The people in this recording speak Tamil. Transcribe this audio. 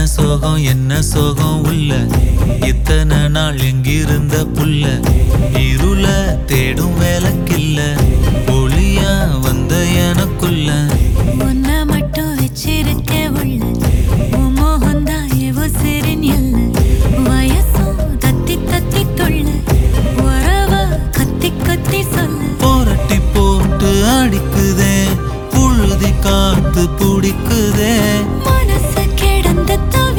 என்ன சோகம் உள்ள இத்தனை நாள் எங்கிருந்த புள்ள இருள தேடும் வேலைக்கில்ல ஒளியா வந்த எனக்குள்ள உன்னை மட்டும் வச்சிருக்க உள்ள மோகந்தான் எவோ சிறின் எல்ல வயசும் தத்தி தத்தி தொள்ள உறவ கத்தி கத்தி சொல்ல போரட்டி போட்டு அடிக்குதே புழுதி காத்து பிடிக்குதே மனசு கிடந்த